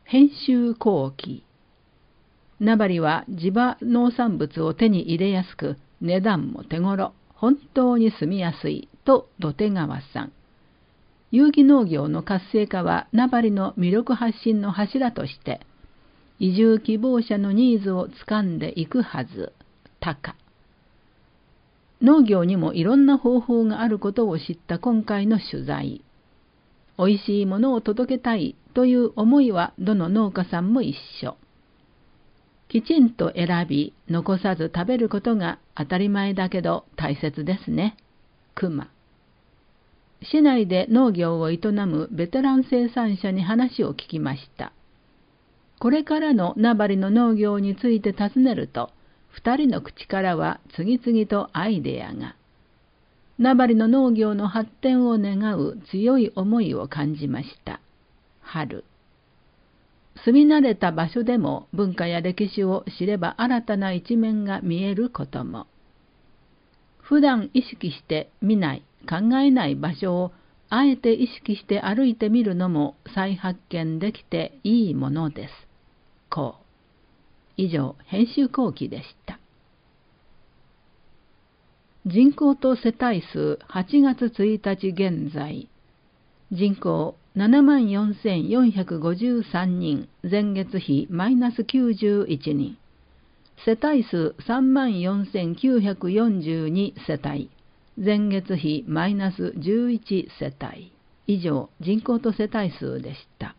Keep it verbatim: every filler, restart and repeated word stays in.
編集後期。名張は地場農産物を手に入れやすく、値段も手頃、本当に住みやすいと土手川さん。有機農業の活性化は名張の魅力発信の柱として、移住希望者のニーズをつかんでいくはず。タカ。農業にもいろんな方法があることを知った今回の取材。おいしいものを届けたいという思いはどの農家さんも一緒。きちんと選び、残さず食べることが当たり前だけど大切ですね。熊。市内で農業を営むベテラン生産者に話を聞きました。これからの名張の農業について尋ねると、二人の口からは次々とアイデアが。名張の農業の発展を願う強い思いを感じました。春。住み慣れた場所でも文化や歴史を知れば新たな一面が見えることも。普段意識して見ない、考えない場所をあえて意識して歩いてみるのも再発見できていいものです。こう。以上、編集後期でした。人口と世帯数はちがつついたち現在。人口ななまんよんせんよんひゃくごじゅうさんにん、前月比マイナスきゅうじゅういちにん。世帯数さんまんよんせんきゅうひゃくよんじゅうに世帯、前月比マイナスじゅういち世帯。以上、人口と世帯数でした。